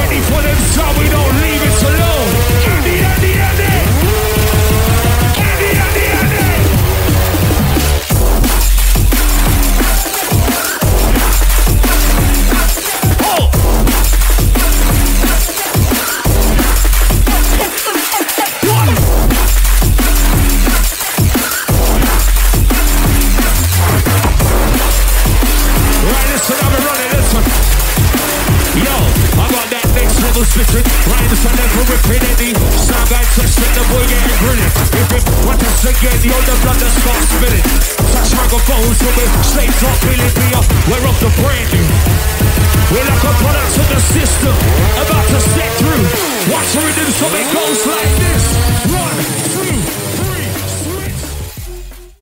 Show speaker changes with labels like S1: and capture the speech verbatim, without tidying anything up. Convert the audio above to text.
S1: ready for them, so we don't leave it alone. Andy, Andy, Andy. Andy, Andy, Andy. Oh. One. Right, listen, I've been running this one. Yo, I got that next level spitting. Rhymes are never ripping any. Sound guy testing, the boy getting brilliant. If it want us again, yo, the blood that starts spilling. Touch microphones, so we're straight top Billy B. We're off the brand new. We're like a product of the system, about to step through. Watch the rhythm so it goes like